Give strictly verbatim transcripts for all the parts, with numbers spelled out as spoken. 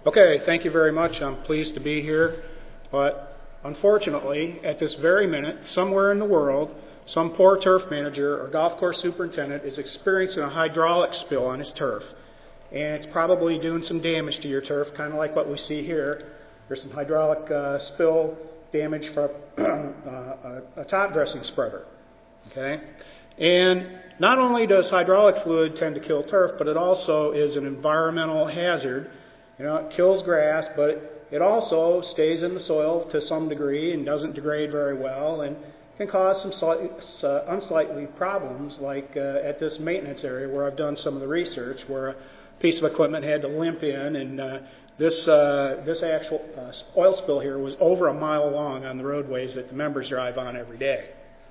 Okay, thank you very much. I'm pleased to be here. But unfortunately, at this very minute, somewhere in the world, some poor turf manager or golf course superintendent is experiencing a hydraulic spill on his turf. And it's probably doing some damage to your turf, kind of like what we see here. There's some hydraulic uh, spill damage from uh, a, a top dressing spreader. Okay? And not only does hydraulic fluid tend to kill turf, but it also is an environmental hazard. You know, it kills grass, but it also stays in the soil to some degree and doesn't degrade very well and can cause some slight, uh, unsightly problems, like uh, at this maintenance area where I've done some of the research, where a piece of equipment had to limp in, and uh, this uh, this actual uh, oil spill here was over a mile long on the roadways that the members drive on every day.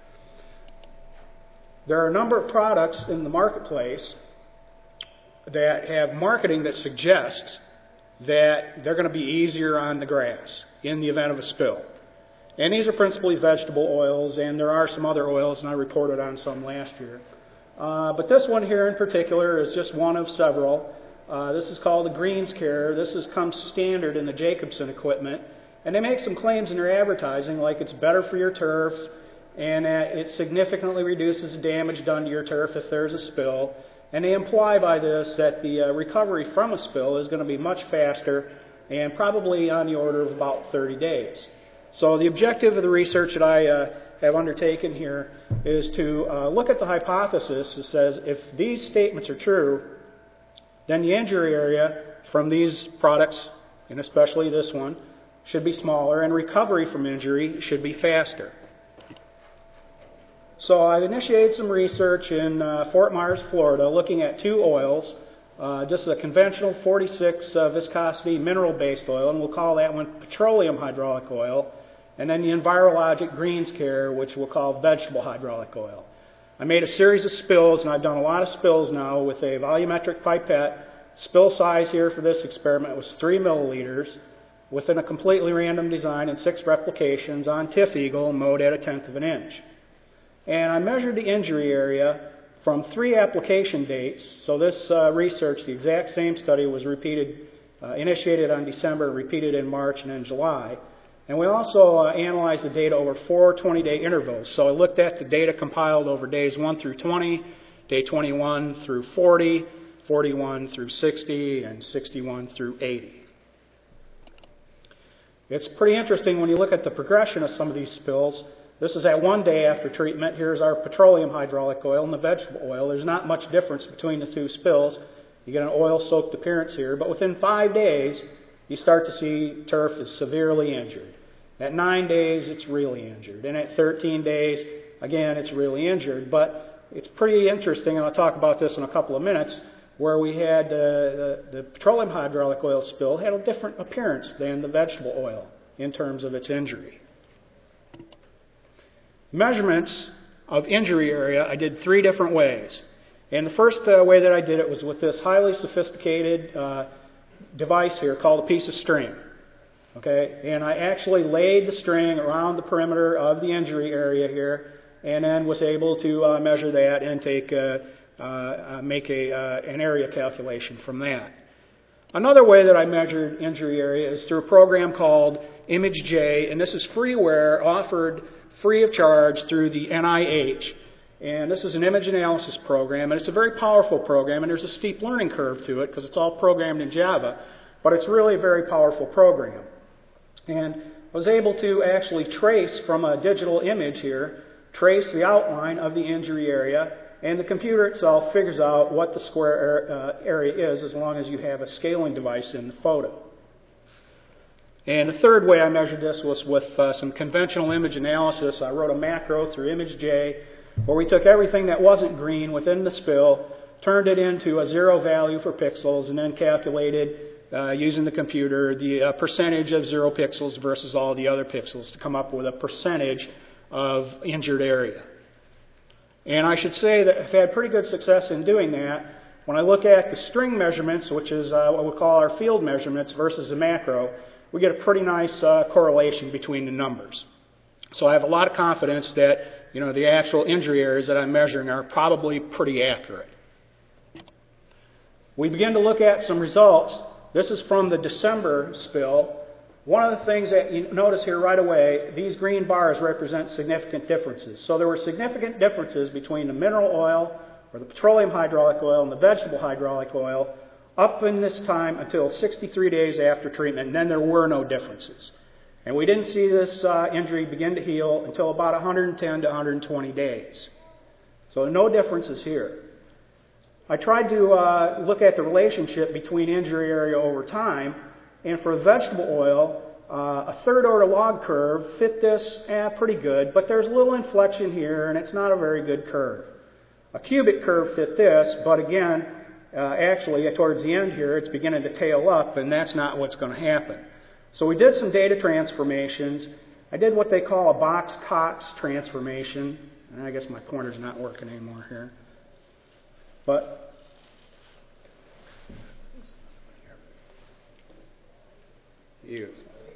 There are a number of products in the marketplace that have marketing that suggests that they're going to be easier on the grass in the event of a spill. And these are principally vegetable oils, and there are some other oils, and I reported on some last year. Uh, but this one here in particular is just one of several. Uh, this is called the Greens Care. This has come standard in the Jacobson equipment, and they make some claims in their advertising like it's better for your turf, and that it significantly reduces the damage done to your turf if there's a spill. And they imply by this that the uh, recovery from a spill is going to be much faster and probably on the order of about thirty days. So the objective of the research that I uh, have undertaken here is to uh, look at the hypothesis that says if these statements are true, then the injury area from these products, and especially this one, should be smaller, and recovery from injury should be faster. So I've initiated some research in uh, Fort Myers, Florida, looking at two oils. Uh, just a conventional forty-six uh, viscosity mineral-based oil, and we'll call that one petroleum hydraulic oil, and then the Envirologic Greens Care, which we'll call vegetable hydraulic oil. I made a series of spills, and I've done a lot of spills now with a volumetric pipette. Spill size here for this experiment was three milliliters within a completely random design and six replications on TIFF-Eagle mode at a tenth of an inch. And I measured the injury area from three application dates. So this uh, research, the exact same study, was repeated, uh, initiated on December, repeated in March and in July. And we also uh, analyzed the data over four twenty-day intervals. So I looked at the data compiled over days one through twenty, day twenty-one through forty, forty-one through sixty, and sixty-one through eighty. It's pretty interesting when you look at the progression of some of these spills. This is at one day after treatment. Here's our petroleum hydraulic oil and the vegetable oil. There's not much difference between the two spills. You get an oil-soaked appearance here, but within five days, you start to see turf is severely injured. At nine days, it's really injured. And at thirteen days, again, it's really injured. But it's pretty interesting, and I'll talk about this in a couple of minutes, where we had uh, the, the petroleum hydraulic oil spill had a different appearance than the vegetable oil in terms of its injury. Measurements of injury area, I did three different ways. And the first uh, way that I did it was with this highly sophisticated uh, device here called a piece of string. Okay, and I actually laid the string around the perimeter of the injury area here, and then was able to uh, measure that and take uh, uh, make a uh, an area calculation from that. Another way that I measured injury area is through a program called ImageJ, and this is freeware offered free of charge through the N I H. And this is an image analysis program, and it's a very powerful program, and there's a steep learning curve to it because it's all programmed in Java, but it's really a very powerful program. And I was able to actually trace from a digital image here, trace the outline of the injury area, and the computer itself figures out what the square uh, area is as long as you have a scaling device in the photo. And the third way I measured this was with uh, some conventional image analysis. I wrote a macro through ImageJ where we took everything that wasn't green within the spill, turned it into a zero value for pixels, and then calculated uh, using the computer the uh, percentage of zero pixels versus all the other pixels to come up with a percentage of injured area. And I should say that I've had pretty good success in doing that. When I look at the string measurements, which is uh, what we call our field measurements, versus the macro, we get a pretty nice uh, correlation between the numbers. So I have a lot of confidence that, you know, the actual injury areas that I'm measuring are probably pretty accurate. We begin to look at some results This is from the December spill. One of the things that you notice here right away, these green bars represent significant differences. So there were significant differences between the mineral oil, or the petroleum hydraulic oil, and the vegetable hydraulic oil up in this time until sixty-three days after treatment, and then there were no differences. And we didn't see this uh, injury begin to heal until about one hundred ten to one hundred twenty days. So no differences here. I tried to uh, look at the relationship between injury area over time, and for vegetable oil, uh, a third order log curve fit this eh, pretty good, but there's a little inflection here, and it's not a very good curve. A cubic curve fit this, but again, uh, actually towards the end here, it's beginning to tail up, and that's not what's going to happen. So we did some data transformations. I did what they call a Box-Cox transformation. And I guess my pointer's not working anymore here. But you.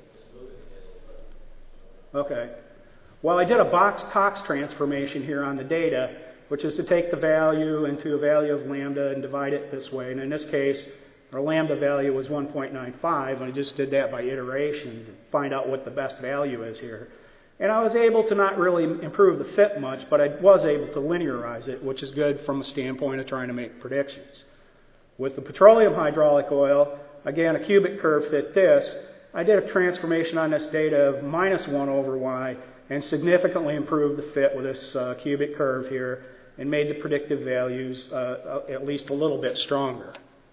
Okay. Well, I did a Box-Cox transformation here on the data, which is to take the value into a value of lambda and divide it this way. And in this case, our lambda value was one point nine five, and I just did that by iteration to find out what the best value is here. And I was able to not really improve the fit much, but I was able to linearize it, which is good from a standpoint of trying to make predictions. With the petroleum hydraulic oil, again, a cubic curve fit this. I did a transformation on this data of minus one over y and significantly improved the fit with this uh, cubic curve here and made the predictive values uh, at least a little bit stronger.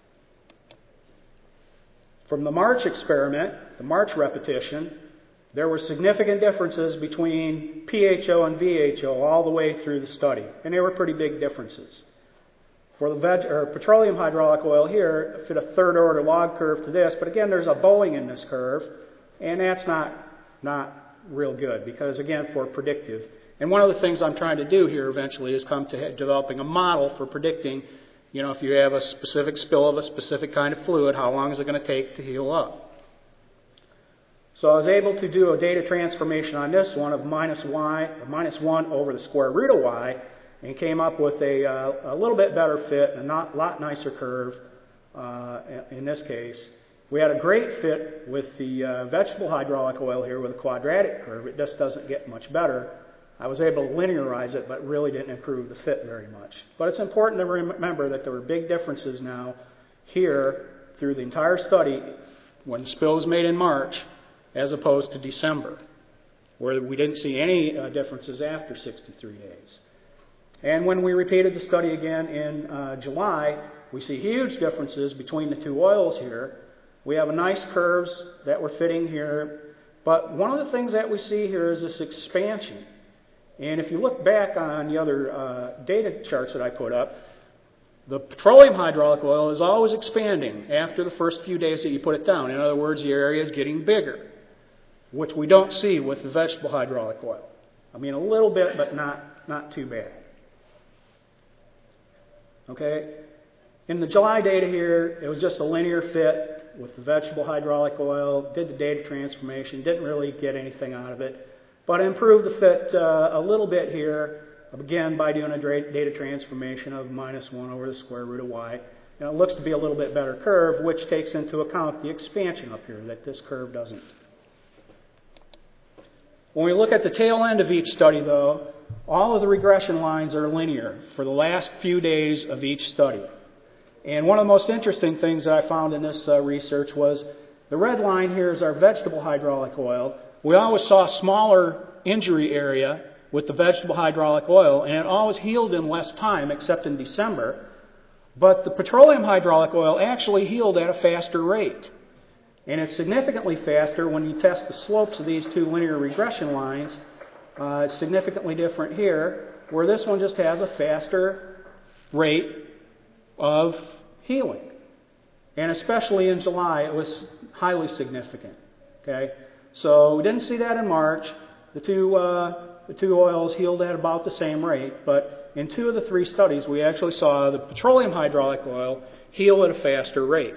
From the March experiment, the March repetition, there were significant differences between P H O and V H O all the way through the study, and they were pretty big differences. For the veg- or petroleum hydraulic oil here, fit a third order log curve to this, but again, there's a bowing in this curve, and that's not, not real good because, again, for predictive. And one of the things I'm trying to do here eventually is come to developing a model for predicting, you know, if you have a specific spill of a specific kind of fluid, how long is it going to take to heal up? So I was able to do a data transformation on this one of minus y, or minus one over the square root of y, and came up with a, uh, a little bit better fit, a not, lot nicer curve uh, in this case. We had a great fit with the uh, vegetable hydraulic oil here with a quadratic curve. It just doesn't get much better. I was able to linearize it, but really didn't improve the fit very much. But it's important to remember that there were big differences now here through the entire study when the spill was made in March as opposed to December, where we didn't see any uh, differences after sixty-three days. And when we repeated the study again in uh, July, we see huge differences between the two oils here. We have nice curves that we're fitting here, but one of the things that we see here is this expansion. And if you look back on the other uh, data charts that I put up, the petroleum hydraulic oil is always expanding after the first few days that you put it down. In other words, the area is getting bigger, which we don't see with the vegetable hydraulic oil. I mean, a little bit, but not, not too bad. Okay? In the July data here, it was just a linear fit with the vegetable hydraulic oil, did the data transformation, didn't really get anything out of it. But I improved the fit uh, a little bit here, again, by doing a data transformation of minus one over the square root of y. And it looks to be a little bit better curve, which takes into account the expansion up here that this curve doesn't. When we look at the tail end of each study, though, all of the regression lines are linear for the last few days of each study. And one of the most interesting things that I found in this uh, research was the red line here is our vegetable hydraulic oil. We always saw a smaller injury area with the vegetable hydraulic oil, and it always healed in less time, except in December. But the petroleum hydraulic oil actually healed at a faster rate. And it's significantly faster when you test the slopes of these two linear regression lines. Uh, it's significantly different here, where this one just has a faster rate of healing. And especially in July, it was highly significant. Okay? So we didn't see that in March. The two, uh, the two oils healed at about the same rate, but in two of the three studies, we actually saw the petroleum hydraulic oil heal at a faster rate.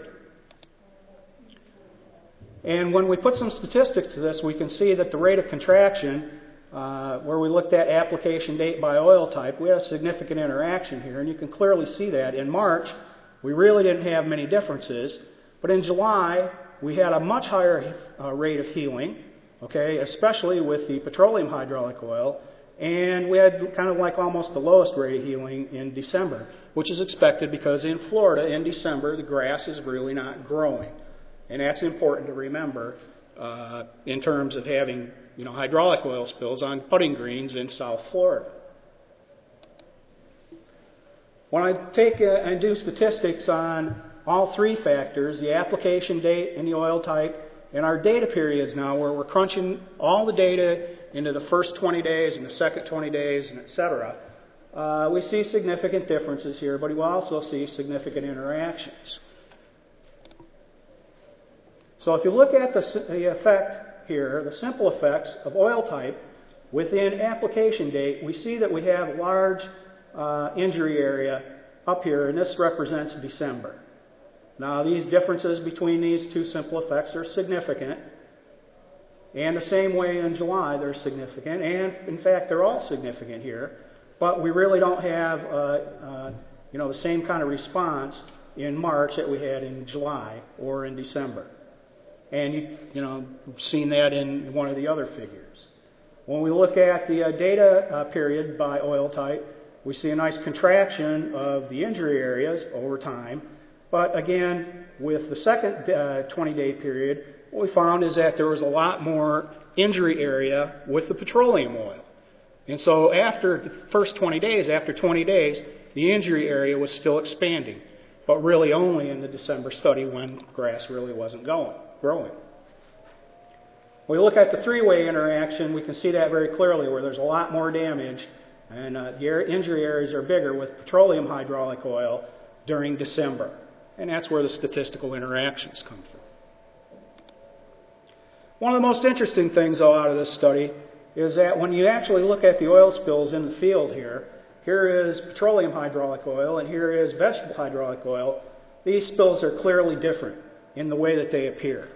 And when we put some statistics to this, we can see that the rate of contraction, uh, where we looked at application date by oil type, we had a significant interaction here, and you can clearly see that. In March, we really didn't have many differences, But in July, we had a much higher uh, rate of healing, okay, especially with the petroleum hydraulic oil, and we had kind of like almost the lowest rate of healing in December, which is expected because in Florida in December the grass is really not growing. And that's important to remember uh, in terms of having, you know, hydraulic oil spills on putting greens in South Florida. When I take uh, and do statistics on all three factors, the application date and the oil type, and our data periods now, where we're crunching all the data into the first twenty days and the second twenty days, and et cetera, uh, we see significant differences here, but we also see significant interactions. So if you look at the, the effect here, the simple effects of oil type within application date, we see that we have large uh, injury area up here, and this represents December. Now, these differences between these two simple effects are significant, and the same way in July they're significant, and in fact they're all significant here, but we really don't have uh, uh, you know, the same kind of response in March that we had in July or in December. And you, you know, you've seen that in one of the other figures. When we look at the uh, data uh, period by oil type, we see a nice contraction of the injury areas over time. But again, with the second uh, twenty-day period, what we found is that there was a lot more injury area with the petroleum oil. And so after the first twenty days, after twenty days, the injury area was still expanding, but really only in the December study when grass really wasn't going, growing. When we look at the three-way interaction, we can see that very clearly, where there's a lot more damage, and uh, the injury areas are bigger with petroleum hydraulic oil during December. And that's where the statistical interactions come from. One of the most interesting things, though, out of this study is that when you actually look at the oil spills in the field here, here is petroleum hydraulic oil and here is vegetable hydraulic oil. These spills are clearly different in the way that they appear.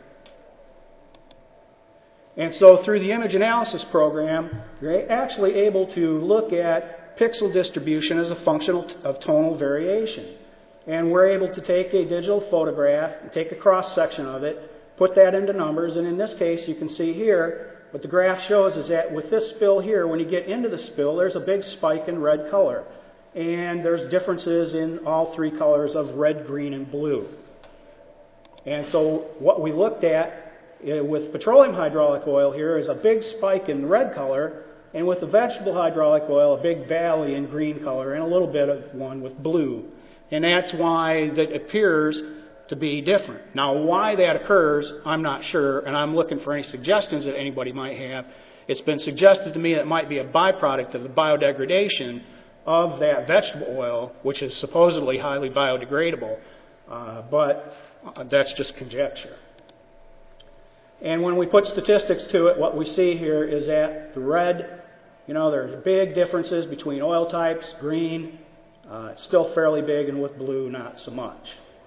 And so through the image analysis program, you're actually able to look at pixel distribution as a function of tonal variation. And we're able to take a digital photograph and take a cross-section of it, put that into numbers, and in this case you can see here, what the graph shows is that with this spill here, when you get into the spill, there's a big spike in red color. And there's differences in all three colors of red, green, and blue. And so what we looked at uh, with petroleum hydraulic oil here is a big spike in red color, and with the vegetable hydraulic oil, a big valley in green color, and a little bit of one with blue. And that's why that appears to be different. Now, why that occurs, I'm not sure, and I'm looking for any suggestions that anybody might have. It's been suggested to me that it might be a byproduct of the biodegradation of that vegetable oil, which is supposedly highly biodegradable, uh, but that's just conjecture. And when we put statistics to it, what we see here is that the red, you know, there's big differences between oil types, green, Uh, it's still fairly big, and with blue, not so much.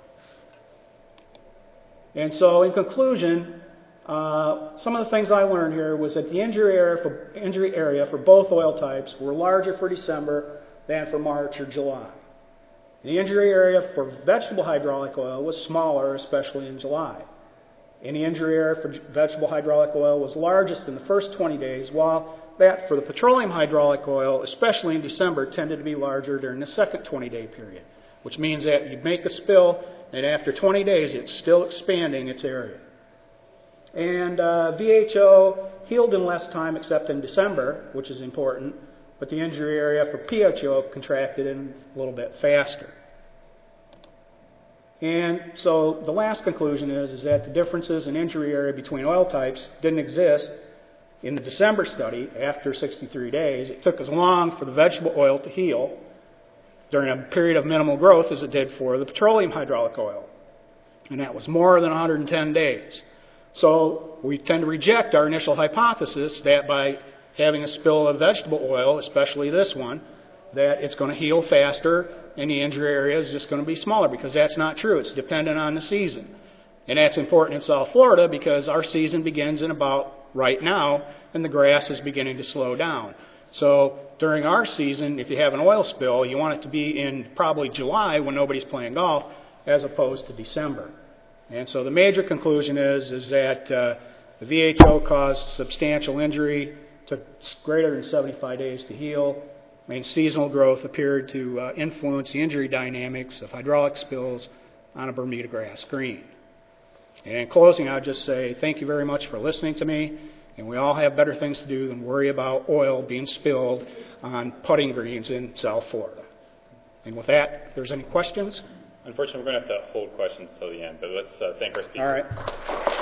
And so, in conclusion, uh, some of the things I learned here was that the injury area, for, injury area for both oil types were larger for December than for March or July. The injury area for vegetable hydraulic oil was smaller, especially in July. And the injury area for vegetable hydraulic oil was largest in the first twenty days, while that for the petroleum hydraulic oil, especially in December, tended to be larger during the second twenty-day period, which means that you make a spill, and after twenty days, it's still expanding its area. And uh, V H O healed in less time except in December, which is important, but the injury area for P H O contracted in a little bit faster. And so the last conclusion is, is that the differences in injury area between oil types didn't exist in the December study after sixty-three days. It took as long for the vegetable oil to heal during a period of minimal growth as it did for the petroleum hydraulic oil. And that was more than one hundred ten days. So we tend to reject our initial hypothesis that by having a spill of vegetable oil, especially this one, that it's going to heal faster and the injury area is just going to be smaller, because that's not true. It's dependent on the season. And that's important in South Florida because our season begins in about right now, and the grass is beginning to slow down. So during our season, if you have an oil spill, you want it to be in probably July when nobody's playing golf, as opposed to December. And so the major conclusion is, is that uh, the V H O caused substantial injury, took greater than seventy-five days to heal, and seasonal growth appeared to uh, influence the injury dynamics of hydraulic spills on a Bermuda grass green. And in closing, I'll just say thank you very much for listening to me, and we all have better things to do than worry about oil being spilled on putting greens in South Florida. And with that, if there's any questions? Unfortunately, we're going to have to hold questions till the end, but let's uh, thank our speakers. All right.